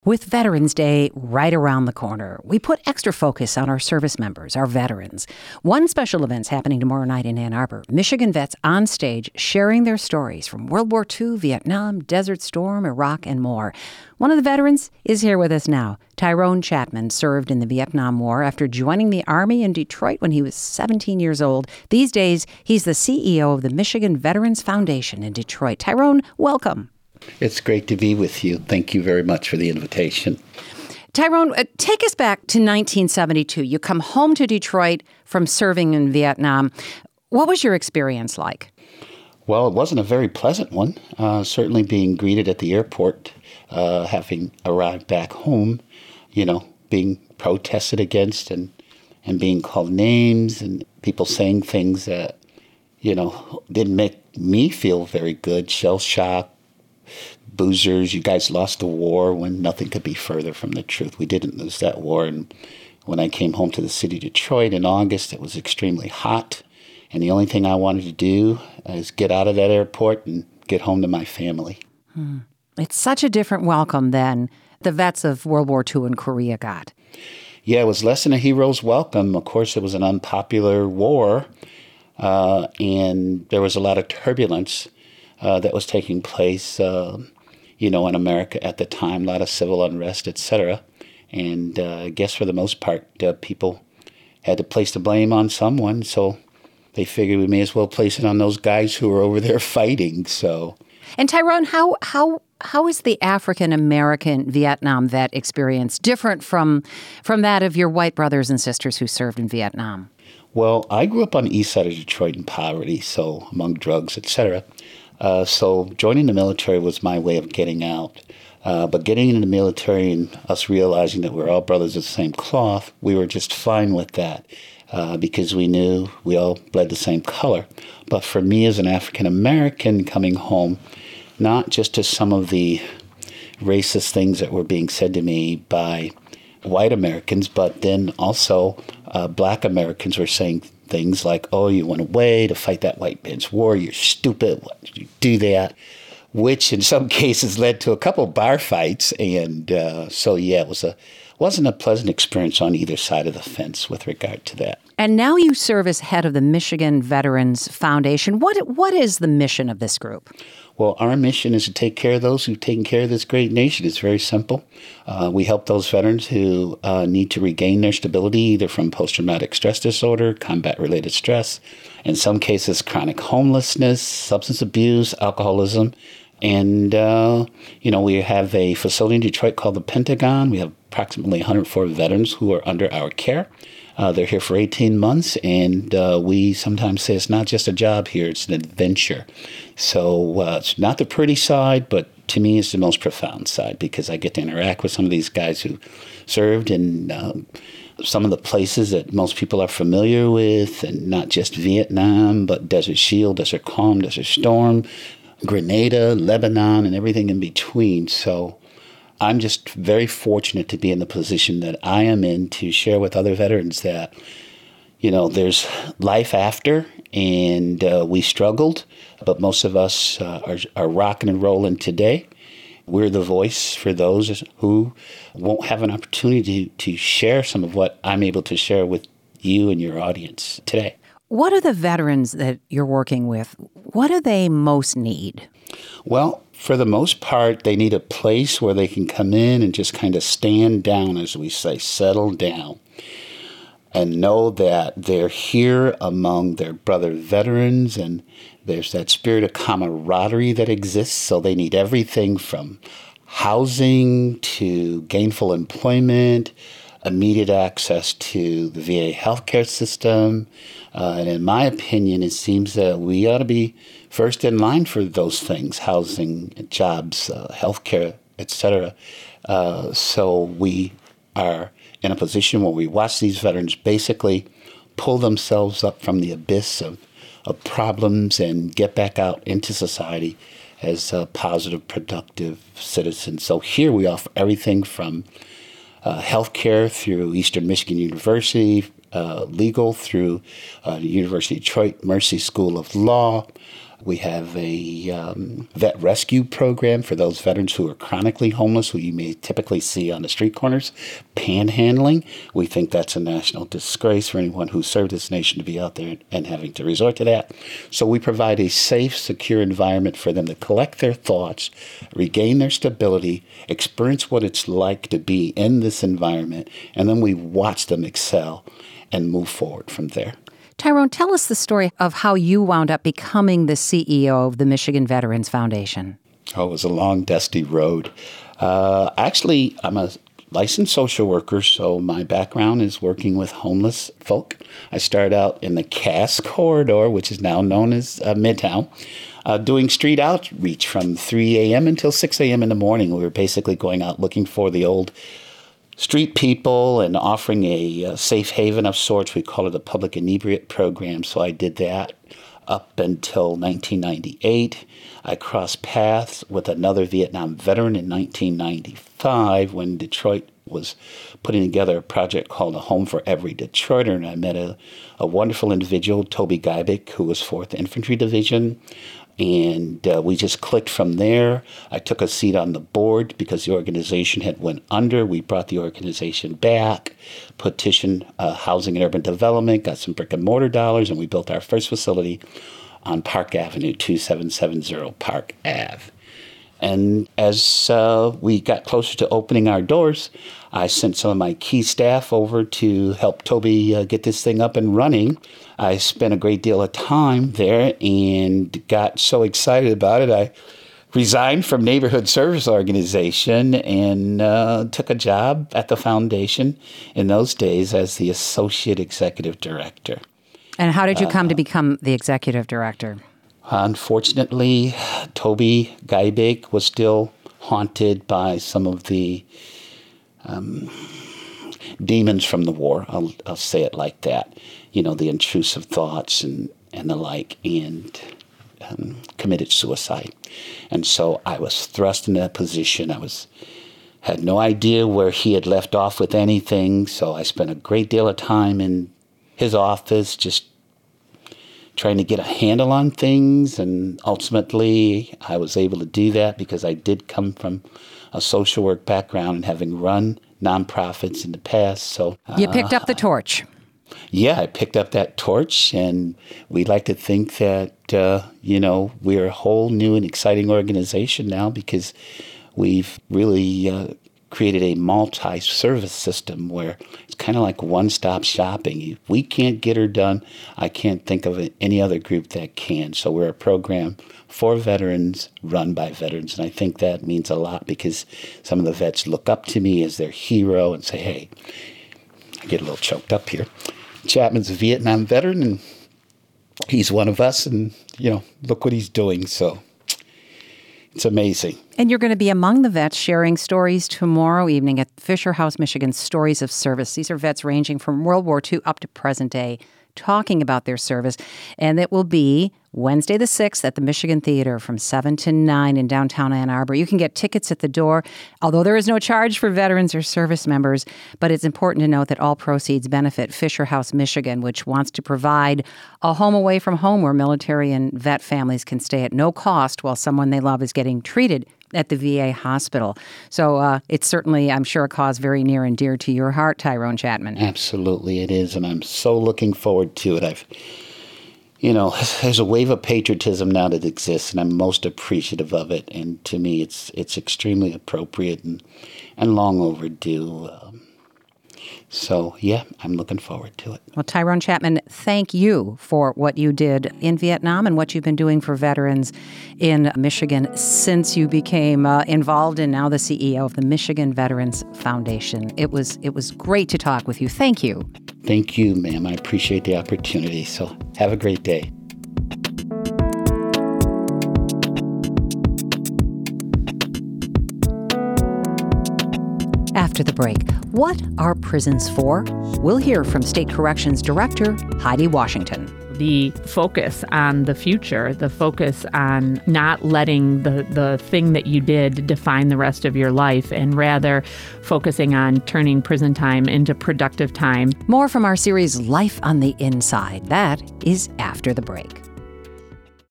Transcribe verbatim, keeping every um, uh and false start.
With Veterans Day right around the corner, we put extra focus on our service members, our veterans. One special event's happening tomorrow night in Ann Arbor. Michigan vets on stage sharing their stories from World War Two, Vietnam, Desert Storm, Iraq, and more. One of the veterans is here with us now. Tyrone Chapman served in the Vietnam War after joining the Army in Detroit when he was seventeen years old. These days, he's the C E O of the Michigan Veterans Foundation in Detroit. Tyrone, welcome. It's great to be with you. Thank you very much for the invitation. Tyrone, uh, take us back to nineteen seventy-two. You come home to Detroit from serving in Vietnam. What was your experience like? Well, it wasn't a very pleasant one. Uh, certainly being greeted at the airport, uh, having arrived back home, you know, being protested against and, and being called names and people saying things that, you know, didn't make me feel very good. Shell shock. Boozers, you guys lost the war, when nothing could be further from the truth. We didn't lose that war. And when I came home to the city of Detroit in August, it was extremely hot. And the only thing I wanted to do is get out of that airport and get home to my family. Hmm. It's such a different welcome than the vets of World War Two and Korea got. Yeah, it was less than a hero's welcome. Of course, it was an unpopular war, uh, and there was a lot of turbulence uh, that was taking place. Uh, you know, in America at the time, a lot of civil unrest, et cetera. And uh, I guess for the most part, uh, people had to place the blame on someone, so they figured we may as well place it on those guys who were over there fighting. So, and Tyrone, how how how is the African American Vietnam vet experience different from from that of your white brothers and sisters who served in Vietnam? Well, I grew up on the east side of Detroit in poverty, so among drugs, et cetera. Uh, so joining the military was my way of getting out. Uh, but getting into the military and us realizing that we're all brothers of the same cloth, we were just fine with that uh, because we knew we all bled the same color. But for me as an African American coming home, not just to some of the racist things that were being said to me by white Americans, but then also uh, black Americans were saying things like, oh, you went away to fight that white man's war, you're stupid, why did you do that? Which in some cases led to a couple bar fights. And uh, so, yeah, it was a, wasn't a pleasant experience on either side of the fence with regard to that. And now you serve as head of the Michigan Veterans Foundation. What What is the mission of this group? Well, our mission is to take care of those who've taken care of this great nation. It's very simple. Uh, we help those veterans who uh, need to regain their stability, either from post-traumatic stress disorder, combat-related stress, in some cases chronic homelessness, substance abuse, alcoholism. And, uh, you know, we have a facility in Detroit called the Pentagon. We have approximately one hundred four veterans who are under our care. Uh, they're here for eighteen months, and uh, we sometimes say it's not just a job here, it's an adventure. So uh, it's not the pretty side, but to me it's the most profound side because I get to interact with some of these guys who served in uh, some of the places that most people are familiar with, and not just Vietnam, but Desert Shield, Desert Calm, Desert Storm, Grenada, Lebanon, and everything in between. So I'm just very fortunate to be in the position that I am in to share with other veterans that, you know, there's life after, and uh, we struggled, but most of us uh, are, are rocking and rolling today. We're the voice for those who won't have an opportunity to, to share some of what I'm able to share with you and your audience today. What are the veterans that you're working with, what do they most need? Well, for the most part, they need a place where they can come in and just kind of stand down, as we say, settle down, and know that they're here among their brother veterans, and there's that spirit of camaraderie that exists. So they need everything from housing to gainful employment, immediate access to the V A healthcare system. Uh, and in my opinion, it seems that we ought to be first in line for those things: housing, jobs, uh, healthcare, et cetera. Uh, so we are in a position where we watch these veterans basically pull themselves up from the abyss of, of problems and get back out into society as uh, positive, productive citizens. So here we offer everything from uh, healthcare through Eastern Michigan University, uh, legal through uh, the University of Detroit Mercy School of Law, We have a um, vet rescue program for those veterans who are chronically homeless, who you may typically see on the street corners, panhandling. We think that's a national disgrace for anyone who served this nation to be out there and having to resort to that. So we provide a safe, secure environment for them to collect their thoughts, regain their stability, experience what it's like to be in this environment, and then we watch them excel and move forward from there. Tyrone, tell us the story of how you wound up becoming the C E O of the Michigan Veterans Foundation. Oh, it was a long, dusty road. Uh, actually, I'm a licensed social worker, so my background is working with homeless folk. I started out in the Cass Corridor, which is now known as uh, Midtown, uh, doing street outreach from three a.m. until six a.m. in the morning. We were basically going out looking for the old street people and offering a uh, safe haven of sorts. We call it a public inebriate program. So I did that up until nineteen ninety-eight. I crossed paths with another Vietnam veteran in nineteen ninety-five when Detroit was putting together a project called A Home for Every Detroiter. And I met a, a wonderful individual, Toby Geibick, who was fourth Infantry Division. And uh, we just clicked from there. I took a seat on the board because the organization had went under. We brought the organization back, petitioned uh, Housing and Urban Development, got some brick and mortar dollars, and we built our first facility on Park Avenue, two seven seven zero Park Avenue. And as uh, we got closer to opening our doors, I sent some of my key staff over to help Toby uh, get this thing up and running. I spent a great deal of time there and got so excited about it, I resigned from Neighborhood Service Organization and uh, took a job at the foundation in those days as the Associate Executive Director. And how did you come uh, to become the Executive Director? Unfortunately, Toby Geibick was still haunted by some of the um, demons from the war. I'll, I'll say it like that. You know, the intrusive thoughts and, and the like, and um, committed suicide. And so I was thrust in that position. I was had no idea where he had left off with anything, so I spent a great deal of time in his office just trying to get a handle on things, and ultimately I was able to do that because I did come from a social work background and having run nonprofits in the past. So uh, you picked up the torch. Yeah, I picked up that torch, and we like to think that, uh, you know, we're a whole new and exciting organization now because we've really uh, created a multi-service system where it's kind of like one-stop shopping. If we can't get her done, I can't think of any other group that can. So we're a program for veterans, run by veterans, and I think that means a lot because some of the vets look up to me as their hero and say, hey, I get a little choked up here. Chapman's a Vietnam veteran, and he's one of us, and, you know, look what he's doing. So it's amazing. And you're going to be among the vets sharing stories tomorrow evening at Fisher House, Michigan's Stories of Service. These are vets ranging from World War Two up to present day, talking about their service. And it will be Wednesday the sixth at the Michigan Theater from seven to nine in downtown Ann Arbor. You can get tickets at the door, although there is no charge for veterans or service members. But it's important to note that all proceeds benefit Fisher House, Michigan, which wants to provide a home away from home where military and vet families can stay at no cost while someone they love is getting treated at the V A hospital. So uh, it's certainly, I'm sure, a cause very near and dear to your heart, Tyrone Chapman. Absolutely it is, and I'm so looking forward to it. I've, you know, there's a wave of patriotism now that exists, and I'm most appreciative of it. And to me, it's it's extremely appropriate and, and long overdue. Um, So, yeah, I'm looking forward to it. Well, Tyrone Chapman, thank you for what you did in Vietnam and what you've been doing for veterans in Michigan since you became uh, involved and now the C E O of the Michigan Veterans Foundation. It was it was great to talk with you. Thank you. Thank you, ma'am. I appreciate the opportunity. So have a great day. After the break, what are prisons for? We'll hear from State Corrections Director Heidi Washington. The focus on the future, the focus on not letting the, the thing that you did define the rest of your life, and rather focusing on turning prison time into productive time. More from our series Life on the Inside. That is after the break.